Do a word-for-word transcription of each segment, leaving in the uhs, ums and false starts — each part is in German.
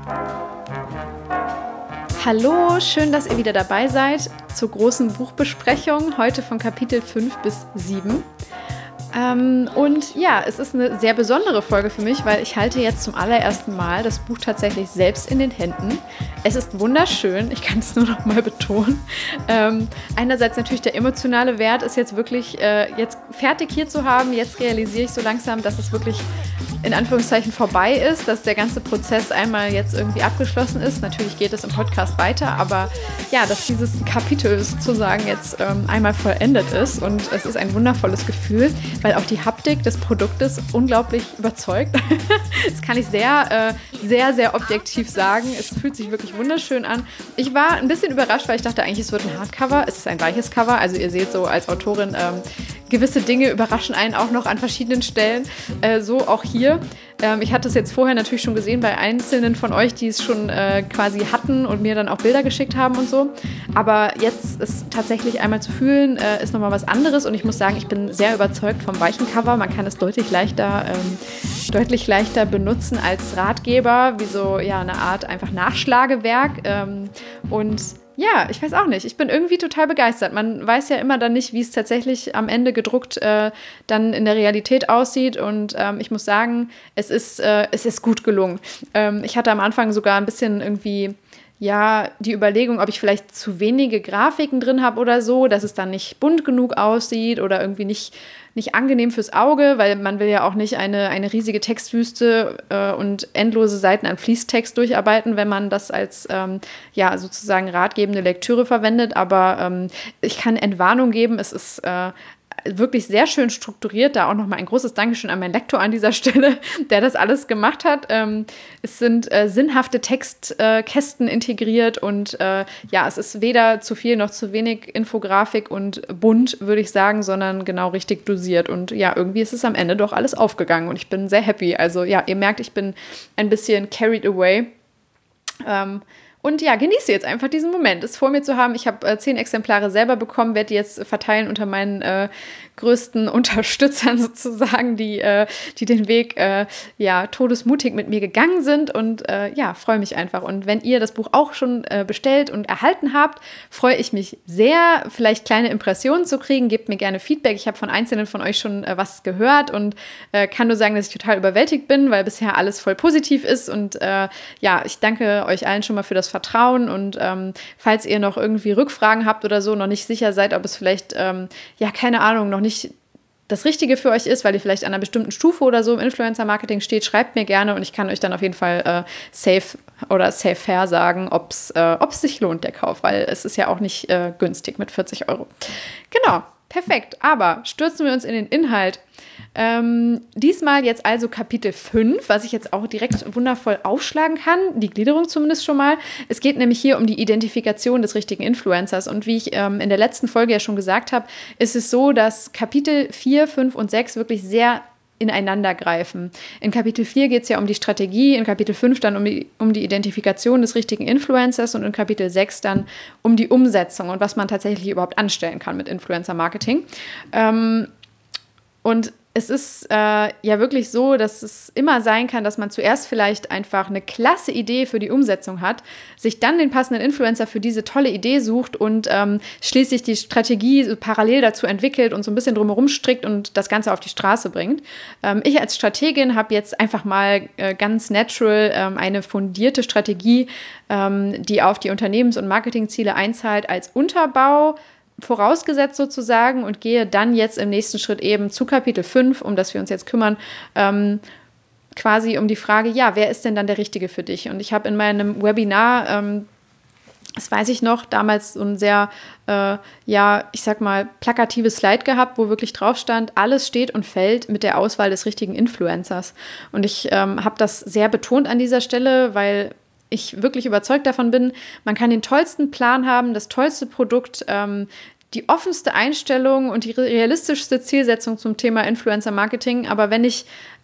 Hallo, schön, dass ihr wieder dabei seid zur großen Buchbesprechung, heute von Kapitel fünf bis sieben. Ähm, und ja, es ist eine sehr besondere Folge für mich, weil ich halte jetzt zum allerersten Mal das Buch tatsächlich selbst in den Händen. Es ist wunderschön, ich kann es nur noch mal betonen. Ähm, einerseits natürlich der emotionale Wert ist jetzt wirklich äh, jetzt fertig hier zu haben. Jetzt realisiere ich so langsam, dass es wirklich in Anführungszeichen vorbei ist, dass der ganze Prozess einmal jetzt irgendwie abgeschlossen ist. Natürlich geht es im Podcast weiter, aber ja, dass dieses Kapitel sozusagen jetzt ähm, einmal vollendet ist und es ist ein wundervolles Gefühl, weil auch die Haptik des Produktes unglaublich überzeugt. Das kann ich sehr, äh, sehr, sehr objektiv sagen. Es fühlt sich wirklich wunderschön an. Ich war ein bisschen überrascht, weil ich dachte eigentlich, es wird ein Hardcover. Es ist ein weiches Cover, also ihr seht so als Autorin, ähm, gewisse Dinge überraschen einen auch noch an verschiedenen Stellen, äh, so auch hier. Ähm, ich hatte es jetzt vorher natürlich schon gesehen bei einzelnen von euch, die es schon äh, quasi hatten und mir dann auch Bilder geschickt haben und so. Aber jetzt ist tatsächlich einmal zu fühlen, äh, ist nochmal was anderes und ich muss sagen, ich bin sehr überzeugt vom weichen Cover. Man kann es deutlich leichter, ähm, deutlich leichter benutzen als Ratgeber, wie so ja, eine Art einfach Nachschlagewerk ähm, und ja, ich weiß auch nicht. Ich bin irgendwie total begeistert. Man weiß ja immer dann nicht, wie es tatsächlich am Ende gedruckt äh, dann in der Realität aussieht. Und ähm, ich muss sagen, es ist, äh, es ist gut gelungen. Ähm, ich hatte am Anfang sogar ein bisschen irgendwie ja, die Überlegung, ob ich vielleicht zu wenige Grafiken drin habe oder so, dass es dann nicht bunt genug aussieht oder irgendwie nicht, nicht angenehm fürs Auge, weil man will ja auch nicht eine, eine riesige Textwüste äh, und endlose Seiten an Fließtext durcharbeiten, wenn man das als ähm, ja, sozusagen ratgebende Lektüre verwendet. Aber ähm, ich kann Entwarnung geben, es ist äh, wirklich sehr schön strukturiert. Da auch nochmal ein großes Dankeschön an meinen Lektor an dieser Stelle, der das alles gemacht hat. Ähm, es sind äh, sinnhafte Textkästen äh, integriert und äh, ja, es ist weder zu viel noch zu wenig Infografik und bunt, würde ich sagen, sondern genau richtig dosiert. Und ja, irgendwie ist es am Ende doch alles aufgegangen und ich bin sehr happy. Also ja, ihr merkt, ich bin ein bisschen carried away. Ähm, Und ja, genieße jetzt einfach diesen Moment, es vor mir zu haben. Ich habe äh, zehn Exemplare selber bekommen, werde die jetzt verteilen unter meinen äh, größten Unterstützern sozusagen, die, äh, die den Weg äh, ja, todesmutig mit mir gegangen sind. Und äh, ja, freue mich einfach. Und wenn ihr das Buch auch schon äh, bestellt und erhalten habt, freue ich mich sehr, vielleicht kleine Impressionen zu kriegen. Gebt mir gerne Feedback. Ich habe von einzelnen von euch schon äh, was gehört und äh, kann nur sagen, dass ich total überwältigt bin, weil bisher alles voll positiv ist. Und äh, ja, ich danke euch allen schon mal für das Vertrauen und ähm, falls ihr noch irgendwie Rückfragen habt oder so, noch nicht sicher seid, ob es vielleicht, ähm, ja, keine Ahnung, noch nicht das Richtige für euch ist, weil ihr vielleicht an einer bestimmten Stufe oder so im Influencer-Marketing steht, schreibt mir gerne und ich kann euch dann auf jeden Fall äh, safe oder safe fair sagen, ob es äh, ob's sich lohnt, der Kauf, weil es ist ja auch nicht äh, günstig mit vierzig Euro. Genau, perfekt. Aber stürzen wir uns in den Inhalt. Ähm, diesmal jetzt also Kapitel fünf, was ich jetzt auch direkt wundervoll aufschlagen kann, die Gliederung zumindest schon mal. Es geht nämlich hier um die Identifikation des richtigen Influencers und wie ich ähm, in der letzten Folge ja schon gesagt habe, ist es so, dass Kapitel vier, fünf und sechs wirklich sehr ineinander greifen. In Kapitel vier geht es ja um die Strategie, in Kapitel fünf dann um die, um die Identifikation des richtigen Influencers und in Kapitel sechs dann um die Umsetzung und was man tatsächlich überhaupt anstellen kann mit Influencer-Marketing. Ähm, und es ist äh, ja wirklich so, dass es immer sein kann, dass man zuerst vielleicht einfach eine klasse Idee für die Umsetzung hat, sich dann den passenden Influencer für diese tolle Idee sucht und ähm, schließlich die Strategie so parallel dazu entwickelt und so ein bisschen drumherum strickt und das Ganze auf die Straße bringt. Ähm, ich als Strategin habe jetzt einfach mal äh, ganz natural ähm, eine fundierte Strategie, ähm, die auf die Unternehmens- und Marketingziele einzahlt, als Unterbau vorausgesetzt sozusagen und gehe dann jetzt im nächsten Schritt eben zu Kapitel fünf, um das wir uns jetzt kümmern, ähm, quasi um die Frage, ja, wer ist denn dann der Richtige für dich? Und ich habe in meinem Webinar, ähm, das weiß ich noch, damals so ein sehr, äh, ja, ich sag mal, plakatives Slide gehabt, wo wirklich drauf stand, alles steht und fällt mit der Auswahl des richtigen Influencers. Und ich ähm, habe das sehr betont an dieser Stelle, weil ich wirklich überzeugt davon bin, man kann den tollsten Plan haben, das tollste Produkt, ähm, die offenste Einstellung und die realistischste Zielsetzung zum Thema Influencer-Marketing. Aber wenn ich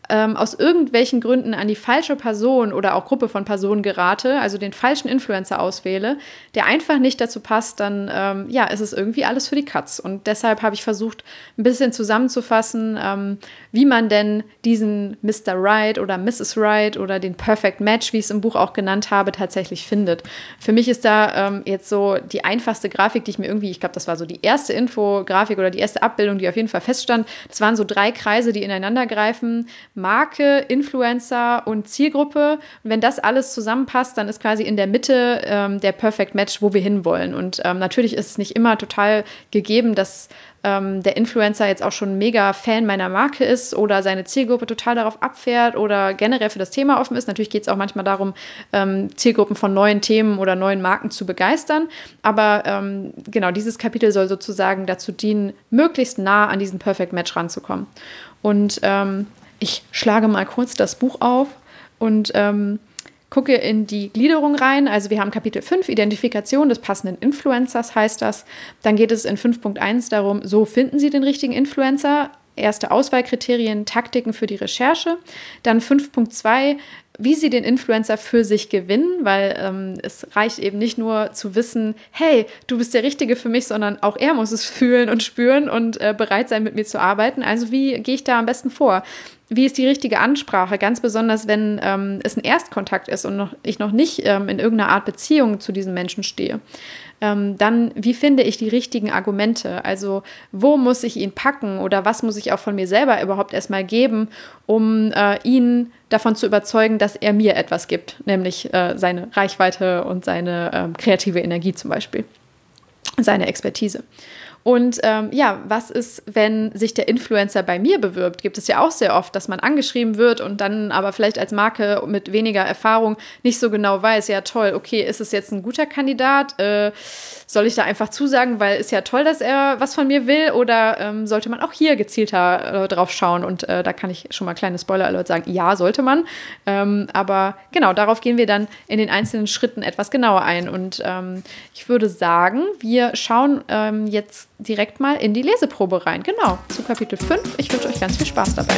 ähm, aus irgendwelchen Gründen an die falsche Person oder auch Gruppe von Personen gerate, also den falschen Influencer auswähle, der einfach nicht dazu passt, dann ähm, ja, ist es irgendwie alles für die Katz. Und deshalb habe ich versucht, ein bisschen zusammenzufassen, ähm, wie man denn diesen Mister Right oder Misses Right oder den Perfect Match, wie ich es im Buch auch genannt habe, tatsächlich findet. Für mich ist da ähm, jetzt so die einfachste Grafik, die ich mir irgendwie, ich glaube, das war so die erste Infografik oder die erste Abbildung, die auf jeden Fall feststand. Das waren so drei Kreise, die ineinander greifen. Marke, Influencer und Zielgruppe. Und wenn das alles zusammenpasst, dann ist quasi in der Mitte ähm, der Perfect Match, wo wir hinwollen. Und ähm, natürlich ist es nicht immer total gegeben, dass ähm, der Influencer jetzt auch schon mega Fan meiner Marke ist oder seine Zielgruppe total darauf abfährt oder generell für das Thema offen ist. Natürlich geht es auch manchmal darum, ähm, Zielgruppen von neuen Themen oder neuen Marken zu begeistern. Aber ähm, genau, dieses Kapitel soll sozusagen dazu dienen, möglichst nah an diesen Perfect Match ranzukommen. Und ähm, ich schlage mal kurz das Buch auf und ähm, gucke in die Gliederung rein. Also wir haben Kapitel fünf, Identifikation des passenden Influencers heißt das. Dann geht es in fünf Punkt eins darum, so finden Sie den richtigen Influencer. Erste Auswahlkriterien, Taktiken für die Recherche. Dann fünf Punkt zwei, wie Sie den Influencer für sich gewinnen, weil ähm, es reicht eben nicht nur zu wissen, hey, du bist der Richtige für mich, sondern auch er muss es fühlen und spüren und äh, bereit sein, mit mir zu arbeiten. Also wie gehe ich da am besten vor? Wie ist die richtige Ansprache? Ganz besonders, wenn ähm, es ein Erstkontakt ist und noch, ich noch nicht ähm, in irgendeiner Art Beziehung zu diesen Menschen stehe. Ähm, dann, wie finde ich die richtigen Argumente? Also, wo muss ich ihn packen oder was muss ich auch von mir selber überhaupt erstmal geben, um äh, ihn davon zu überzeugen, dass er mir etwas gibt, nämlich äh, seine Reichweite und seine ähm, kreative Energie zum Beispiel, seine Expertise. Und ähm, ja, was ist, wenn sich der Influencer bei mir bewirbt? Gibt es ja auch sehr oft, dass man angeschrieben wird und dann aber vielleicht als Marke mit weniger Erfahrung nicht so genau weiß, ja toll, okay, ist es jetzt ein guter Kandidat? Äh, soll ich da einfach zusagen, weil ist ja toll, dass er was von mir will? Oder ähm, sollte man auch hier gezielter äh, drauf schauen? Und äh, da kann ich schon mal kleine Spoiler-Alert sagen, ja, sollte man. Ähm, aber genau, darauf gehen wir dann in den einzelnen Schritten etwas genauer ein. Und ähm, ich würde sagen, wir schauen ähm, jetzt direkt mal in die Leseprobe rein. Genau, zu Kapitel fünf. Ich wünsche euch ganz viel Spaß dabei.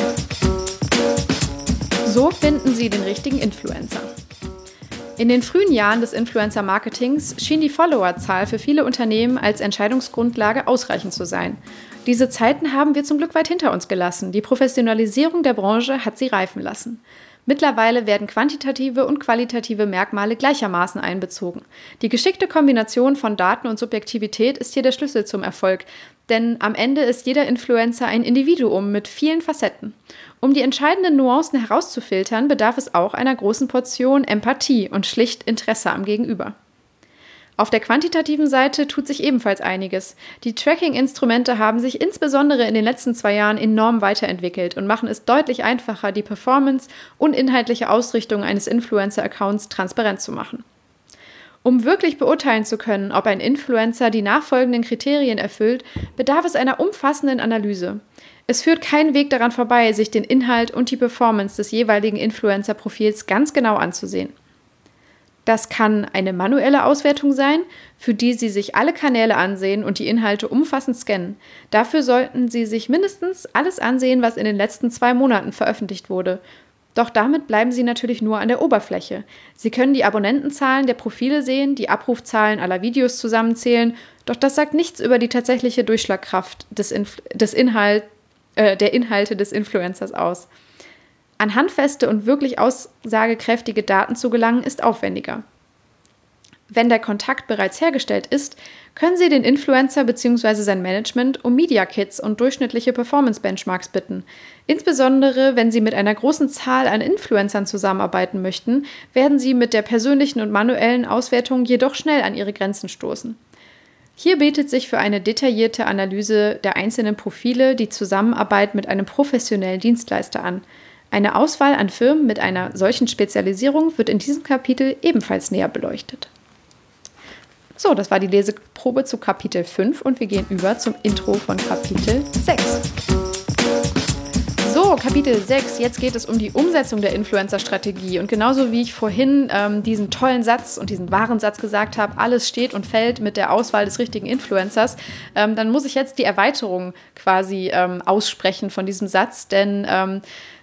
So finden Sie den richtigen Influencer. In den frühen Jahren des Influencer-Marketings schien die Followerzahl für viele Unternehmen als Entscheidungsgrundlage ausreichend zu sein. Diese Zeiten haben wir zum Glück weit hinter uns gelassen. Die Professionalisierung der Branche hat sie reifen lassen. Mittlerweile werden quantitative und qualitative Merkmale gleichermaßen einbezogen. Die geschickte Kombination von Daten und Subjektivität ist hier der Schlüssel zum Erfolg, denn am Ende ist jeder Influencer ein Individuum mit vielen Facetten. Um die entscheidenden Nuancen herauszufiltern, bedarf es auch einer großen Portion Empathie und schlicht Interesse am Gegenüber. Auf der quantitativen Seite tut sich ebenfalls einiges. Die Tracking-Instrumente haben sich insbesondere in den letzten zwei Jahren enorm weiterentwickelt und machen es deutlich einfacher, die Performance und inhaltliche Ausrichtung eines Influencer-Accounts transparent zu machen. Um wirklich beurteilen zu können, ob ein Influencer die nachfolgenden Kriterien erfüllt, bedarf es einer umfassenden Analyse. Es führt kein Weg daran vorbei, sich den Inhalt und die Performance des jeweiligen Influencer-Profils ganz genau anzusehen. Das kann eine manuelle Auswertung sein, für die Sie sich alle Kanäle ansehen und die Inhalte umfassend scannen. Dafür sollten Sie sich mindestens alles ansehen, was in den letzten zwei Monaten veröffentlicht wurde. Doch damit bleiben Sie natürlich nur an der Oberfläche. Sie können die Abonnentenzahlen der Profile sehen, die Abrufzahlen aller Videos zusammenzählen, doch das sagt nichts über die tatsächliche Durchschlagkraft des, Inf- des Inhalt, äh, der Inhalte des Influencers aus. An handfeste und wirklich aussagekräftige Daten zu gelangen, ist aufwendiger. Wenn der Kontakt bereits hergestellt ist, können Sie den Influencer bzw. sein Management um Media Kits und durchschnittliche Performance-Benchmarks bitten. Insbesondere, wenn Sie mit einer großen Zahl an Influencern zusammenarbeiten möchten, werden Sie mit der persönlichen und manuellen Auswertung jedoch schnell an Ihre Grenzen stoßen. Hier bietet sich für eine detaillierte Analyse der einzelnen Profile die Zusammenarbeit mit einem professionellen Dienstleister an. Eine Auswahl an Firmen mit einer solchen Spezialisierung wird in diesem Kapitel ebenfalls näher beleuchtet. So, das war die Leseprobe zu Kapitel fünf und wir gehen über zum Intro von Kapitel sechs. So, Kapitel sechs, jetzt geht es um die Umsetzung der Influencer-Strategie. Und genauso wie ich vorhin ähm, diesen tollen Satz und diesen wahren Satz gesagt habe, alles steht und fällt mit der Auswahl des richtigen Influencers, ähm, dann muss ich jetzt die Erweiterung quasi ähm, aussprechen von diesem Satz, denn ähm,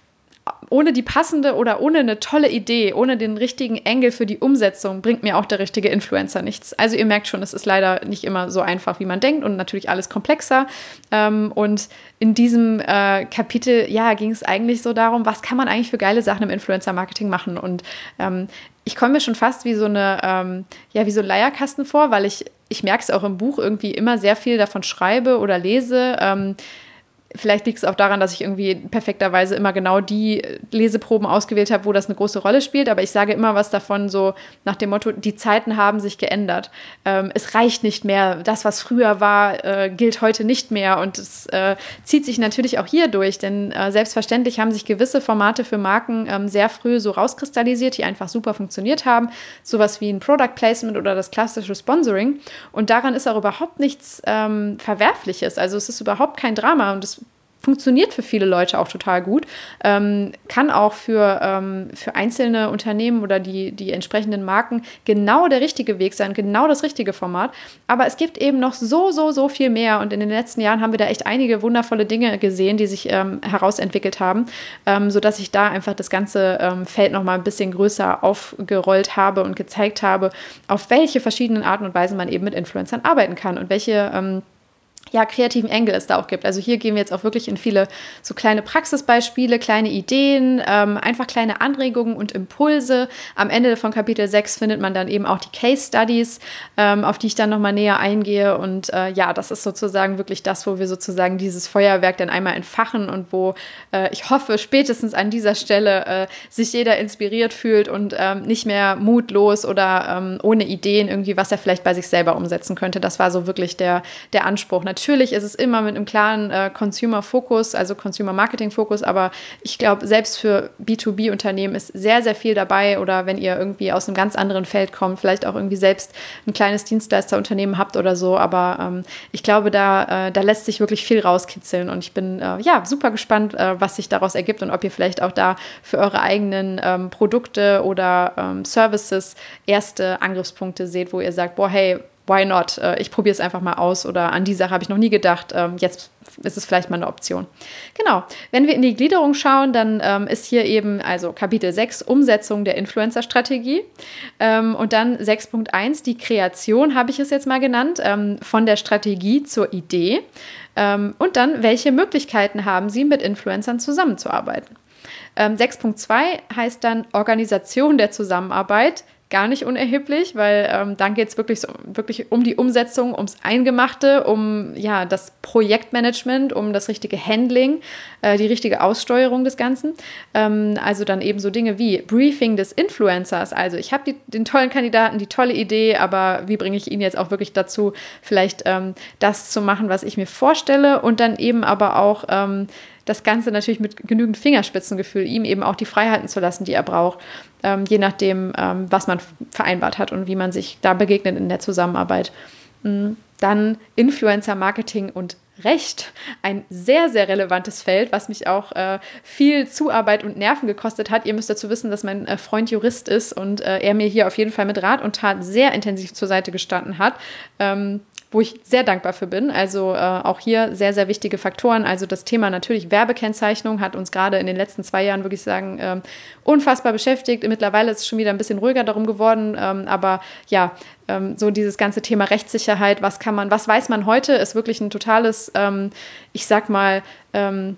ohne die passende oder ohne eine tolle Idee, ohne den richtigen Angle für die Umsetzung, bringt mir auch der richtige Influencer nichts. Also ihr merkt schon, es ist leider nicht immer so einfach, wie man denkt und natürlich alles komplexer. Ähm, und in diesem äh, Kapitel, ja, ging es eigentlich so darum, was kann man eigentlich für geile Sachen im Influencer-Marketing machen? Und ähm, ich komme mir schon fast wie so eine, ähm, ja, wie so ein Leierkasten vor, weil ich, ich merke es auch im Buch irgendwie immer sehr viel davon schreibe oder lese. Ähm, Vielleicht liegt es auch daran, dass ich irgendwie perfekterweise immer genau die Leseproben ausgewählt habe, wo das eine große Rolle spielt. Aber ich sage immer was davon so nach dem Motto, die Zeiten haben sich geändert. Ähm, es reicht nicht mehr. Das, was früher war, äh, gilt heute nicht mehr. Und es äh, zieht sich natürlich auch hier durch. Denn äh, selbstverständlich haben sich gewisse Formate für Marken ähm, sehr früh so rauskristallisiert, die einfach super funktioniert haben. Sowas wie ein Product Placement oder das klassische Sponsoring. Und daran ist auch überhaupt nichts ähm, Verwerfliches. Also es ist überhaupt kein Drama. Und es funktioniert für viele Leute auch total gut, ähm, kann auch für, ähm, für einzelne Unternehmen oder die, die entsprechenden Marken genau der richtige Weg sein, genau das richtige Format. Aber es gibt eben noch so, so, so viel mehr und in den letzten Jahren haben wir da echt einige wundervolle Dinge gesehen, die sich ähm, herausentwickelt haben, ähm, sodass ich da einfach das ganze ähm, Feld noch mal ein bisschen größer aufgerollt habe und gezeigt habe, auf welche verschiedenen Arten und Weisen man eben mit Influencern arbeiten kann und welche ähm, ja, kreativen Angle es da auch gibt. Also hier gehen wir jetzt auch wirklich in viele so kleine Praxisbeispiele, kleine Ideen, ähm, einfach kleine Anregungen und Impulse. Am Ende von Kapitel sechs findet man dann eben auch die Case Studies, ähm, auf die ich dann nochmal näher eingehe. Und äh, ja, das ist sozusagen wirklich das, wo wir sozusagen dieses Feuerwerk dann einmal entfachen und wo äh, ich hoffe, spätestens an dieser Stelle äh, sich jeder inspiriert fühlt und ähm, nicht mehr mutlos oder ähm, ohne Ideen irgendwie, was er vielleicht bei sich selber umsetzen könnte. Das war so wirklich der, der Anspruch. Natürlich ist es immer mit einem klaren äh, Consumer-Fokus, also Consumer-Marketing-Fokus, aber ich glaube, selbst für B zwei B-Unternehmen ist sehr, sehr viel dabei oder wenn ihr irgendwie aus einem ganz anderen Feld kommt, vielleicht auch irgendwie selbst ein kleines Dienstleisterunternehmen habt oder so, aber ähm, ich glaube, da, äh, da lässt sich wirklich viel rauskitzeln und ich bin äh, ja super gespannt, äh, was sich daraus ergibt und ob ihr vielleicht auch da für eure eigenen ähm, Produkte oder ähm, Services erste Angriffspunkte seht, wo ihr sagt, boah, hey, why not? Ich probiere es einfach mal aus oder an die Sache habe ich noch nie gedacht. Jetzt ist es vielleicht mal eine Option. Genau. Wenn wir in die Gliederung schauen, dann ähm, ist hier eben also Kapitel sechs Umsetzung der Influencer-Strategie ähm, und dann sechs Punkt eins die Kreation, habe ich es jetzt mal genannt, ähm, von der Strategie zur Idee ähm, und dann welche Möglichkeiten haben Sie, mit Influencern zusammenzuarbeiten. Ähm, sechs Punkt zwei heißt dann Organisation der Zusammenarbeit. Gar nicht unerheblich, weil ähm, dann geht es wirklich, so, wirklich um die Umsetzung, ums Eingemachte, um ja, das Projektmanagement, um das richtige Handling, äh, die richtige Aussteuerung des Ganzen. Ähm, also dann eben so Dinge wie Briefing des Influencers. Also ich habe den tollen Kandidaten, die tolle Idee, aber wie bringe ich ihn jetzt auch wirklich dazu, vielleicht ähm, das zu machen, was ich mir vorstelle und dann eben aber auch ähm, das Ganze natürlich mit genügend Fingerspitzengefühl, ihm eben auch die Freiheiten zu lassen, die er braucht, ähm, je nachdem, ähm, was man vereinbart hat und wie man sich da begegnet in der Zusammenarbeit. Mhm. Dann Influencer-Marketing und Recht, ein sehr, sehr relevantes Feld, was mich auch äh, viel Zuarbeit und Nerven gekostet hat. Ihr müsst dazu wissen, dass mein äh, Freund Jurist ist und äh, er mir hier auf jeden Fall mit Rat und Tat sehr intensiv zur Seite gestanden hat. Ähm, wo ich sehr dankbar für bin. Also äh, auch hier sehr, sehr wichtige Faktoren. Also das Thema natürlich Werbekennzeichnung hat uns gerade in den letzten zwei Jahren, würde ich sagen, ähm, unfassbar beschäftigt. Mittlerweile ist es schon wieder ein bisschen ruhiger darum geworden. Ähm, aber ja, ähm, so dieses ganze Thema Rechtssicherheit, was kann man, was weiß man heute, ist wirklich ein totales, ähm, ich sag mal, ähm,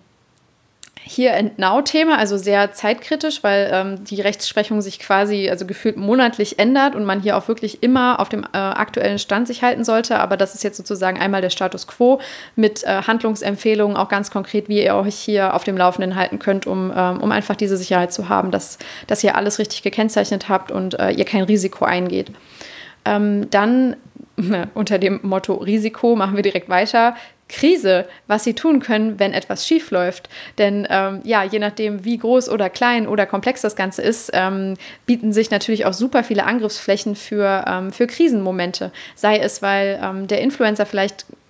hier and now-Thema, also sehr zeitkritisch, weil ähm, die Rechtsprechung sich quasi, also gefühlt monatlich ändert und man hier auch wirklich immer auf dem äh, aktuellen Stand sich halten sollte. Aber das ist jetzt sozusagen einmal der Status quo mit äh, Handlungsempfehlungen, auch ganz konkret, wie ihr euch hier auf dem Laufenden halten könnt, um, ähm, um einfach diese Sicherheit zu haben, dass, dass ihr alles richtig gekennzeichnet habt und äh, ihr kein Risiko eingeht. Ähm, dann unter dem Motto Risiko machen wir direkt weiter. Krise, was sie tun können, wenn etwas schief läuft. Denn ähm, ja, je nachdem, wie groß oder klein oder komplex das Ganze ist, ähm, bieten sich natürlich auch super viele Angriffsflächen für, ähm, für Krisenmomente. Sei es, weil ähm, der Influencer vielleicht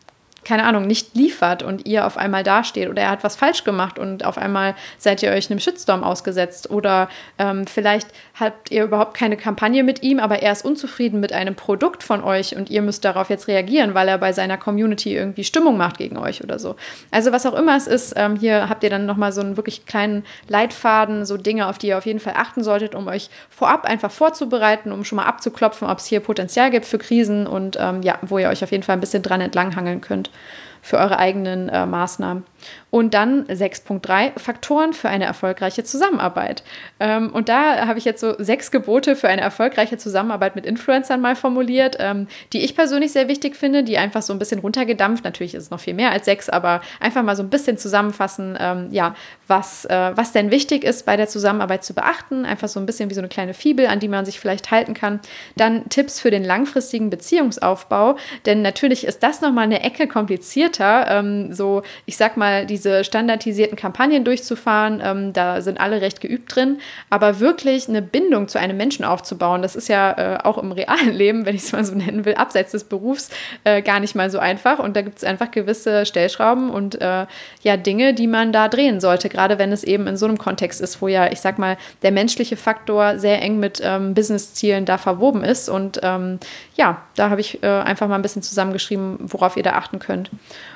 keine Ahnung, nicht liefert und ihr auf einmal dasteht oder er hat was falsch gemacht und auf einmal seid ihr euch einem Shitstorm ausgesetzt oder ähm, vielleicht habt ihr überhaupt keine Kampagne mit ihm, aber er ist unzufrieden mit einem Produkt von euch und ihr müsst darauf jetzt reagieren, weil er bei seiner Community irgendwie Stimmung macht gegen euch oder so. Also was auch immer es ist, ähm, hier habt ihr dann nochmal so einen wirklich kleinen Leitfaden, so Dinge, auf die ihr auf jeden Fall achten solltet, um euch vorab einfach vorzubereiten, um schon mal abzuklopfen, ob es hier Potenzial gibt für Krisen und ähm, ja, wo ihr euch auf jeden Fall ein bisschen dran entlanghangeln könnt für eure eigenen äh, Maßnahmen. Und dann sechs Punkt drei, Faktoren für eine erfolgreiche Zusammenarbeit. Ähm, und da habe ich jetzt so sechs Gebote für eine erfolgreiche Zusammenarbeit mit Influencern mal formuliert, ähm, die ich persönlich sehr wichtig finde, die einfach so ein bisschen runtergedampft, natürlich ist es noch viel mehr als sechs, aber einfach mal so ein bisschen zusammenfassen, ähm, ja, was, äh, was denn wichtig ist bei der Zusammenarbeit zu beachten, einfach so ein bisschen wie so eine kleine Fibel, an die man sich vielleicht halten kann. Dann Tipps für den langfristigen Beziehungsaufbau, denn natürlich ist das nochmal eine Ecke komplizierter, ähm, so, ich sag mal, diese standardisierten Kampagnen durchzufahren, ähm, da sind alle recht geübt drin, aber wirklich eine Bindung zu einem Menschen aufzubauen, das ist ja äh, auch im realen Leben, wenn ich es mal so nennen will, abseits des Berufs, äh, gar nicht mal so einfach und da gibt es einfach gewisse Stellschrauben und äh, ja, Dinge, die man da drehen sollte, gerade wenn es eben in so einem Kontext ist, wo ja, ich sag mal, der menschliche Faktor sehr eng mit ähm, Business-Zielen da verwoben ist und ähm, ja, da habe ich äh, einfach mal ein bisschen zusammengeschrieben, worauf ihr da achten könnt.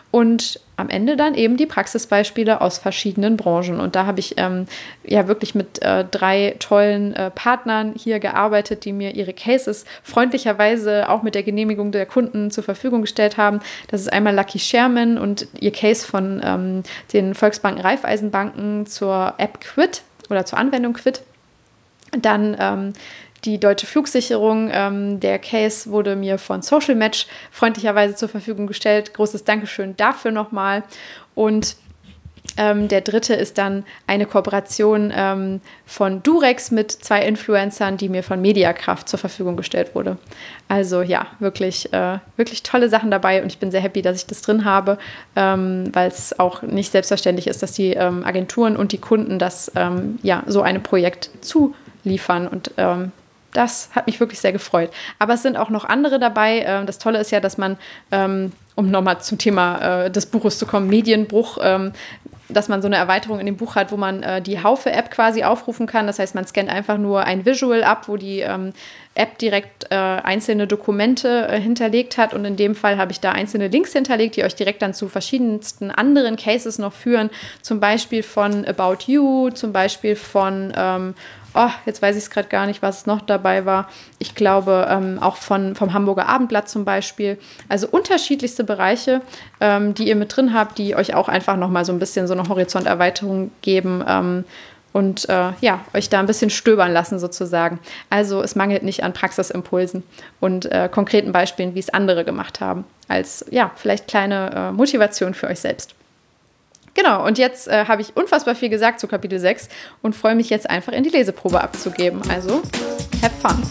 Und am Ende dann eben die Praxisbeispiele aus verschiedenen Branchen. Und da habe ich ähm, ja wirklich mit äh, drei tollen äh, Partnern hier gearbeitet, die mir ihre Cases freundlicherweise auch mit der Genehmigung der Kunden zur Verfügung gestellt haben. Das ist einmal Lucky Sherman und ihr Case von ähm, den Volksbanken Raiffeisenbanken zur App Quid oder zur Anwendung Quid. Dann ähm, die Deutsche Flugsicherung, ähm, der Case wurde mir von Social Match freundlicherweise zur Verfügung gestellt. Großes Dankeschön dafür nochmal. Und ähm, der dritte ist dann eine Kooperation ähm, von Durex mit zwei Influencern, die mir von Mediakraft zur Verfügung gestellt wurde. Also ja, wirklich, äh, wirklich tolle Sachen dabei und ich bin sehr happy, dass ich das drin habe, ähm, weil es auch nicht selbstverständlich ist, dass die ähm, Agenturen und die Kunden das ähm, ja so einem Projekt zuliefern und ähm, das hat mich wirklich sehr gefreut. Aber es sind auch noch andere dabei. Das Tolle ist ja, dass man, um nochmal zum Thema des Buches zu kommen, Medienbruch, dass man so eine Erweiterung in dem Buch hat, wo man die Haufe-App quasi aufrufen kann. Das heißt, man scannt einfach nur ein Visual ab, wo die App direkt einzelne Dokumente hinterlegt hat. Und in dem Fall habe ich da einzelne Links hinterlegt, die euch direkt dann zu verschiedensten anderen Cases noch führen. Zum Beispiel von About You, zum Beispiel von Oh, jetzt weiß ich es gerade gar nicht, was noch dabei war. Ich glaube, ähm, auch von, vom Hamburger Abendblatt zum Beispiel. Also unterschiedlichste Bereiche, ähm, die ihr mit drin habt, die euch auch einfach nochmal so ein bisschen so eine Horizonterweiterung geben ähm, und äh, ja, euch da ein bisschen stöbern lassen sozusagen. Also es mangelt nicht an Praxisimpulsen und äh, konkreten Beispielen, wie es andere gemacht haben, als ja, vielleicht kleine äh, Motivation für euch selbst. Genau, und jetzt äh, habe ich unfassbar viel gesagt zu Kapitel sechs und freue mich jetzt einfach in die Leseprobe abzugeben. Also, have fun!